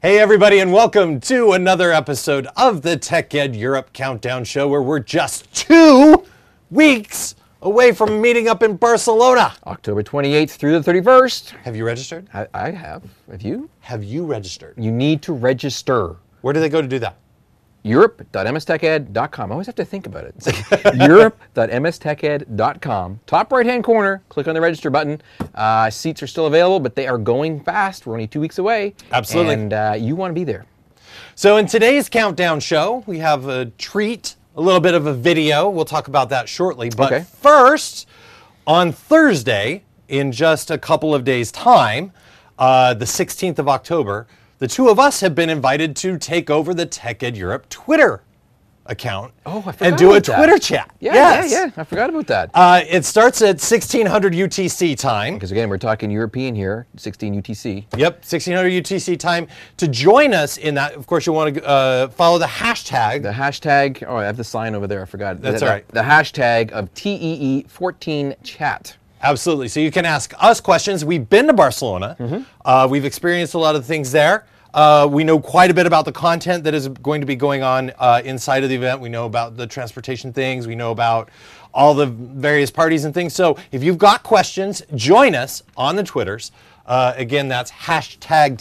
Hey everybody, and welcome to another episode of the TechEd Europe Countdown Show, where we're just 2 weeks away from meeting up in Barcelona. October 28th through the 31st. Have you registered? I have. Have you? Have you registered? You need to register. Where do they go to do that? Europe.msteched.com. I always have to think about it. It's like Europe.msteched.com. Top right-hand corner, click on the register button. Seats are still available, but they are going fast. We're only 2 weeks away. Absolutely. And you want to be there. So in today's countdown show, we have a treat, a little bit of a video. We'll talk about that shortly. But first, on Thursday, in just a couple of days' time, the 16th of October, the two of us have been invited to take over the TechEd Europe Twitter account and do a Twitter chat. Yeah, I forgot about that. It starts at 1600 UTC time. Because again, we're talking European here, 16 UTC. Yep, 1600 UTC time. To join us in that, of course, you'll want to follow the hashtag. The hashtag, I have the sign over there, I forgot. That's all right. The hashtag of TEE14chat. Absolutely. So you can ask us questions. We've been to Barcelona. We've experienced a lot of things there. We know quite a bit about the content that is going to be going on inside of the event. We know about the transportation things. We know about all the various parties and things. So if you've got questions, join us on the Twitters. Again, that's hashtag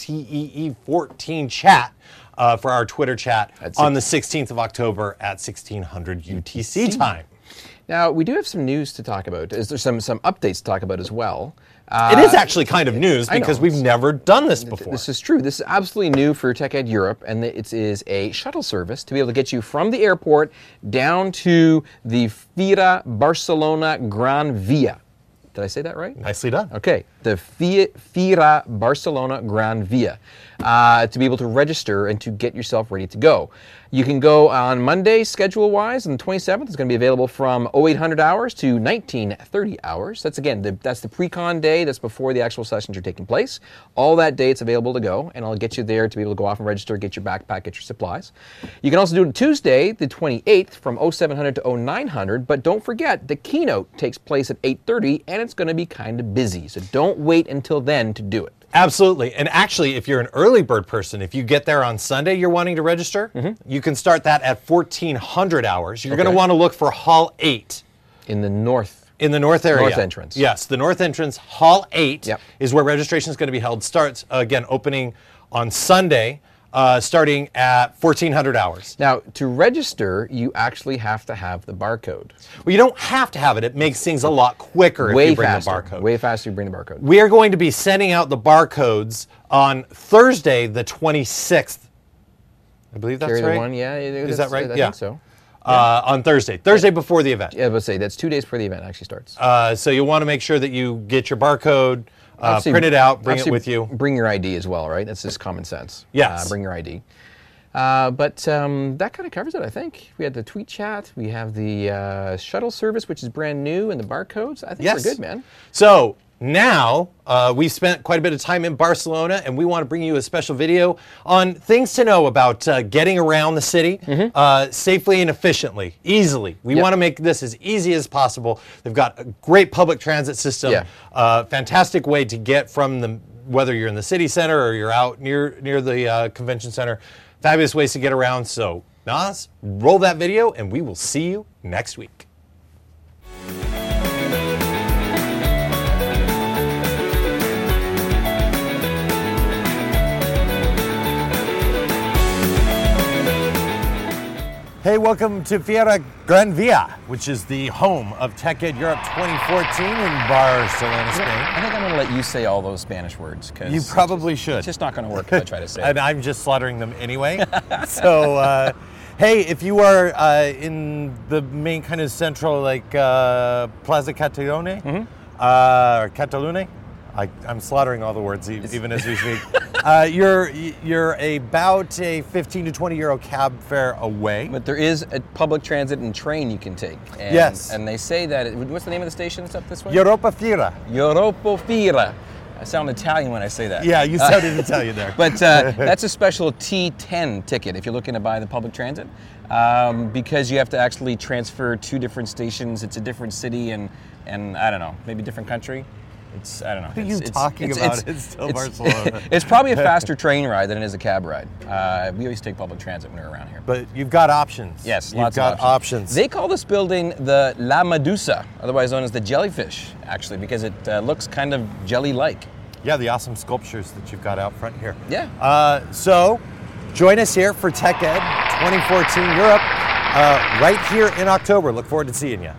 TEE14chat for our Twitter chat on the 16th of October at 1600 UTC time. Now, we do have some news to talk about. There's some updates to talk about as well. It is actually kind of news because we've never done this before. This is true. This is absolutely new for TechEd Europe, and it is a shuttle service to be able to get you from the airport down to the Fira Barcelona Gran Via. Did I say that right? Nicely done. Okay, the Fira Barcelona Gran Via, to be able to register and to get yourself ready to go. You can go on Monday, schedule-wise, and the 27th. It's going to be available from 0800 hours to 1930 hours. That's, again, that's the pre-con day. That's before the actual sessions are taking place. All that day, it's available to go, and I'll get you there to be able to go off and register, get your backpack, get your supplies. You can also do it Tuesday, the 28th, from 0700 to 0900, but don't forget, the keynote takes place at 8:30, and it's going to be kind of busy, so don't wait until then to do it. Absolutely. And actually, if you're an early bird person, if you get there on Sunday, you're wanting to register, you can start that at 1400 hours. You're going to want to look for Hall 8. In the north. In the north area. North entrance. Yes, the north entrance, Hall 8, is where registration is going to be held. Starts, again, opening on Sunday, starting at 1400 hours. Now, to register, you actually have to have the barcode. Well, you don't have to have it. It makes things a lot quicker if you bring the barcode. Way faster if you bring the barcode. We are going to be sending out the barcodes on Thursday, the 26th. I believe that's right. One, yeah. Is that right? I think so. On Thursday before the event. Yeah, I would say that's 2 days before the event actually starts. So you'll want to make sure that you get your barcode, print it out, bring it with you. Bring your ID as well, right? That's just common sense. Yes. Bring your ID. But that kind of covers it, I think. We had the tweet chat. We have the shuttle service, which is brand new, and the barcodes. I think we're good, man. So now we've spent quite a bit of time in Barcelona, and we want to bring you a special video on things to know about getting around the city safely and efficiently, easily. We want to make this as easy as possible. They've got a great public transit system, fantastic way to get from whether you're in the city center or you're out near the convention center. Fabulous ways to get around. So, Nas, roll that video, and we will see you next week. Hey, welcome to Fira Gran Via, which is the home of TechEd Europe 2014 in Barcelona, Spain. I think I'm going to let you say all those Spanish words. You probably should. It's just not going to work if I try to say it. And I'm just slaughtering them anyway. So, hey, if you are in the main kind of central, like Plaza Catalunya, or Catalunya, I'm slaughtering all the words even as we speak. You're about a 15 to 20 euro cab fare away. But there is a public transit and train you can take. And, yes. And they say that, what's the name of the station that's up this way? Europa Fira. Europa Fira. I sound Italian when I say that. Yeah, you sounded Italian there. But that's a special T10 ticket if you're looking to buy the public transit, because you have to actually transfer 2 different stations. It's a different city and I don't know, maybe different country. It's, I don't know. What are you talking about? It's still Barcelona. It's probably a faster train ride than it is a cab ride. We always take public transit when we're around here. But you've got options. Yes, you've lots got of options. They call this building the La Medusa, otherwise known as the jellyfish, actually, because it looks kind of jelly-like. Yeah, the awesome sculptures that you've got out front here. Yeah. So, join us here for Tech Ed 2014 Europe, right here in October. Look forward to seeing you.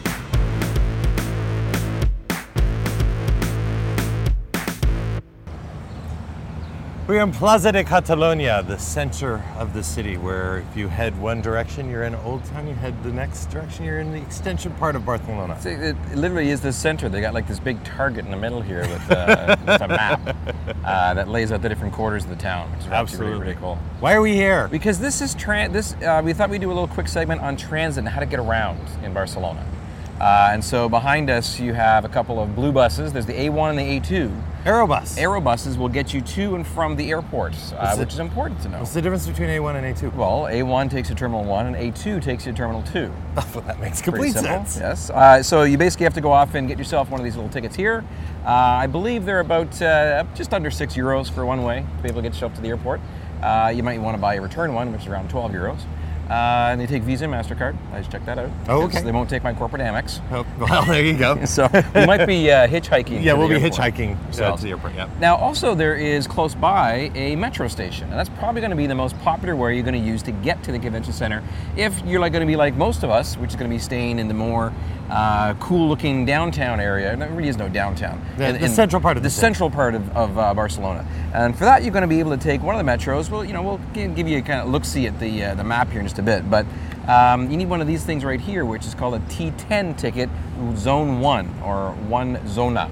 We're in Plaza de Catalunya, the center of the city, where if you head one direction, you're in Old Town. You head the next direction, you're in the extension part of Barcelona. It literally is the center. They got like this big target in the middle here with a map that lays out the different quarters of the town, which is actually really, really cool. Why are we here? Because this is we thought we'd do a little quick segment on transit and how to get around in Barcelona. And so behind us, you have a couple of blue buses. There's the A1 and the A2. Aerobus. Aerobuses will get you to and from the airport, which is important to know. What's the difference between A1 and A2? Well, A1 takes you to Terminal 1 and A2 takes you to Terminal 2. Well, that makes complete sense. Yes. So you basically have to go off and get yourself one of these little tickets here. I believe they're about just under €6 for one way to be able to get yourself to the airport. You might want to buy a return one, which is around €12. And they take Visa and MasterCard. I just checked that out. Oh, okay. They won't take my corporate Amex. Oh, well, there you go. So we might be hitchhiking. Yeah, we'll be airport. hitchhiking to the airport, yeah. Now, also, there is close by a metro station, and that's probably going to be the most popular way you're going to use to get to the convention center if you're going to be like most of us, which is going to be staying in the more cool-looking downtown area. There really is no downtown. The central part of the central part of Barcelona. And for that, you're going to be able to take one of the metros. Well, we'll give you a kind of look-see at the map here in just a bit, but you need one of these things right here, which is called a T10 ticket, Zone 1, or One Zona.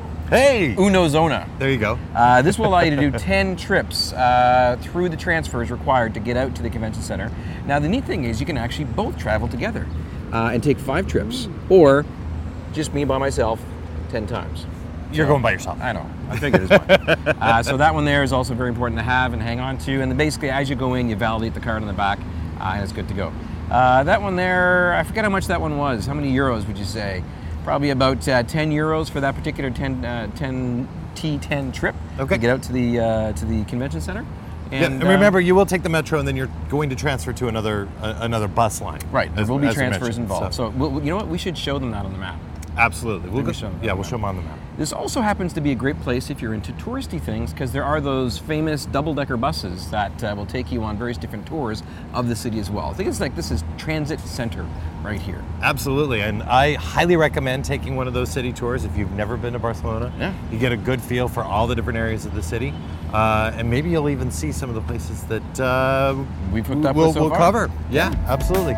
Hey! Uno Zona. There you go. This will allow you to do 10 trips through the transfers required to get out to the convention center. Now, the neat thing is you can actually both travel together and take 5 trips, or just me by myself 10 times. You're going by yourself. I know. I figured as much. So that one there is also very important to have and hang on to. And then basically, as you go in, you validate the card on the back, and it's good to go. That one there, I forget how much that one was. How many euros would you say? Probably about €10 for that particular T10 trip. Okay. To get out to the convention center. And remember, you will take the metro, and then you're going to transfer to another bus line. Right. There will be transfers involved. So you know what? We should show them that on the map. Absolutely. We'll show them on the map. This also happens to be a great place if you're into touristy things, because there are those famous double-decker buses that will take you on various different tours of the city as well. I think it's like this is transit center right here. Absolutely, and I highly recommend taking one of those city tours if you've never been to Barcelona. Yeah. You get a good feel for all the different areas of the city, and maybe you'll even see some of the places that we've hooked up with so we'll far. cover. Yeah, absolutely.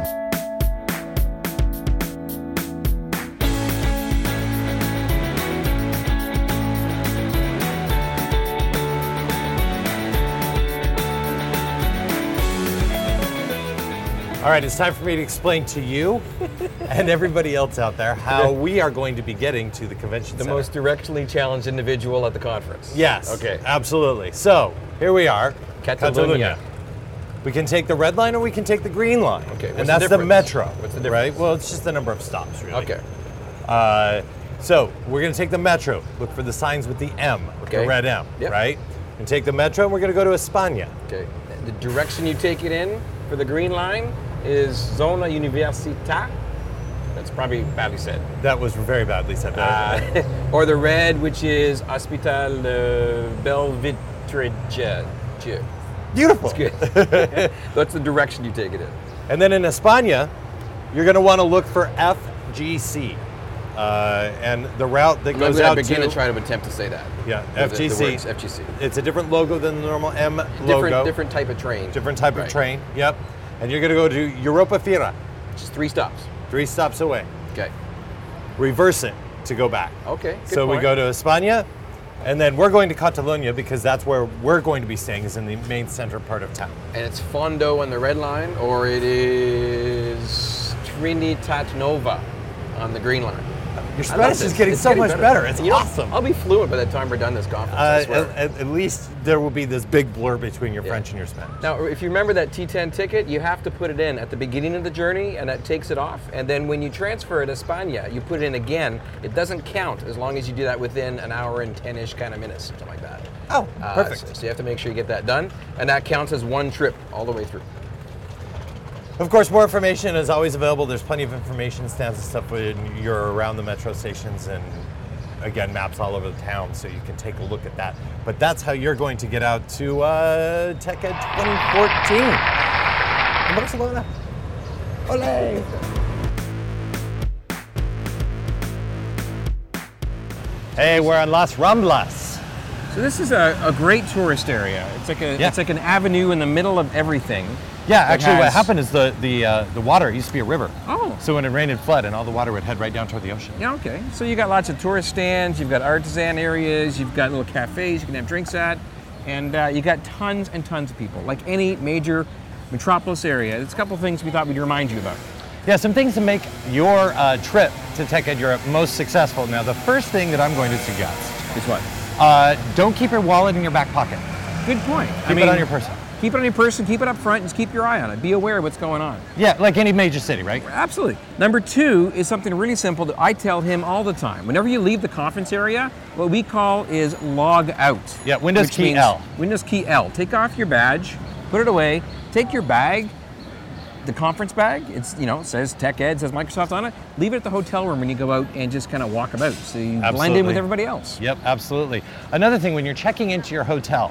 All right, it's time for me to explain to you and everybody else out there how we are going to be getting to the convention center. The most directionally challenged individual at the conference. Yes. Okay. Absolutely. So here we are, Catalunya. We can take the red line or we can take the green line. Okay. And that's the metro. What's the difference? Right? Well, it's just the number of stops, really. Okay. So we're going to take the metro. Look for the signs with the M, Okay. the red M, Yep. right? And take the metro, and we're going to go to España. Okay. The direction you take it in for the green line is Zona Universitat. That's probably badly said. That was very badly said. Or the red, which is Hospital Belvidere. Beautiful. That's good. That's the direction you take it in. And then in España, you're going to want to look for FGC. And the route that goes out to try to attempt to say that. Yeah, FGC. FGC. FGC. It's a different logo than the normal M logo. Different type of train. Different type of train, yep. And you're going to go to Europa Fira. Just 3 stops. 3 stops away. Okay. Reverse it to go back. Okay, good So point. we go to España, and then we're going to Catalunya because that's where we're going to be staying, is in the main center part of town. And it's Fondo on the red line, or it is Trinitat Nova on the green line. Your Spanish is getting so much better. It's awesome. I'll be fluent by the time we're done this conference, I swear. At least there will be this big blur between your French and your Spanish. Now, if you remember that T10 ticket, you have to put it in at the beginning of the journey, and that takes it off. And then when you transfer it to España, you put it in again. It doesn't count as long as you do that within an hour and 10-ish kind of minutes, something like that. Oh, perfect. So you have to make sure you get that done, and that counts as one trip all the way through. Of course, more information is always available. There's plenty of information stands and stuff when you're around the metro stations, and again, maps all over the town, so you can take a look at that. But that's how you're going to get out to TechEd 2014 in Barcelona. Olé! Hey, we're on Las Ramblas. So this is a great tourist area. It's like it's like an avenue in the middle of everything. Yeah, actually what happened is the water used to be a river. Oh. So when it rained and flood, and all the water would head right down toward the ocean. Yeah, okay. So you got lots of tourist stands, you've got artisan areas, you've got little cafes you can have drinks at, and you got tons and tons of people, like any major metropolis area. There's a couple things we thought we'd remind you about. Yeah, some things to make your trip to TechEd Europe most successful. Now, the first thing that I'm going to suggest Is what? Don't keep your wallet in your back pocket. Good point. Keep it on your person. Keep it on your person, keep it up front, and just keep your eye on it. Be aware of what's going on. Yeah, like any major city, right? Absolutely. Number two is something really simple that I tell him all the time. Whenever you leave the conference area, what we call is log out. Yeah, Windows which key means L. Windows key L. Take off your badge, put it away, take your bag, the conference bag, it says TechEd, says Microsoft on it, leave it at the hotel room when you go out and just kind of walk about so you blend in with everybody else. Yep, absolutely. Another thing, when you're checking into your hotel,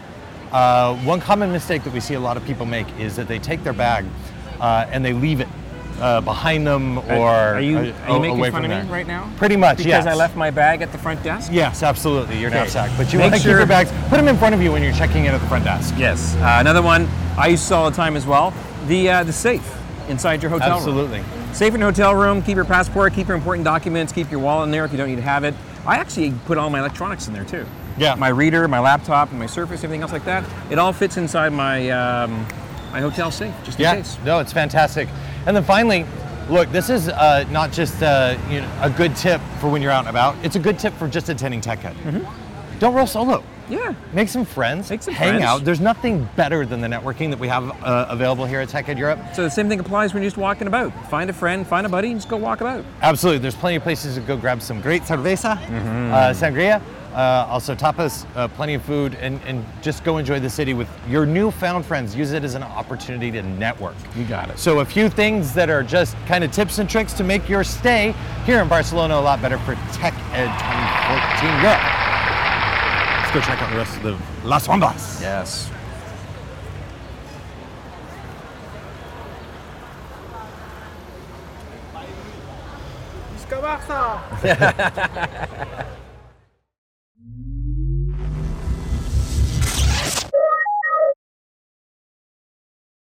one common mistake that we see a lot of people make is that they take their bag and they leave it behind them or are you making away fun from of there. me right now? Pretty much, Because yes. I left my bag at the front desk? Yes, absolutely, your knapsack. But you Make want to keep sure- your bags, put them in front of you when you're checking in at the front desk. Yes. Another one I used to all the time as well, the safe inside your hotel room. Absolutely. Safe in your hotel room, keep your passport, keep your important documents, keep your wallet in there if you don't need to have it. I actually put all my electronics in there too. Yeah. My reader, my laptop, and my Surface, everything else like that. It all fits inside my my hotel safe, just in case. No, it's fantastic. And then finally, look, this is not just a good tip for when you're out and about. It's a good tip for just attending TechEd. Mm-hmm. Don't roll solo. Yeah. Make some friends. Make some hang friends. out. There's nothing better than the networking that we have available here at TechEd Europe. So the same thing applies when you're just walking about. Find a friend, find a buddy, and just go walk about. Absolutely. There's plenty of places to go grab some great cerveza, sangria, also tapas, plenty of food, and just go enjoy the city with your newfound friends. Use it as an opportunity to network. You got it. So a few things that are just kind of tips and tricks to make your stay here in Barcelona a lot better for TechEd 2014 Europe. Let's go check out the rest of the Las Ramblas. Yes. Barça!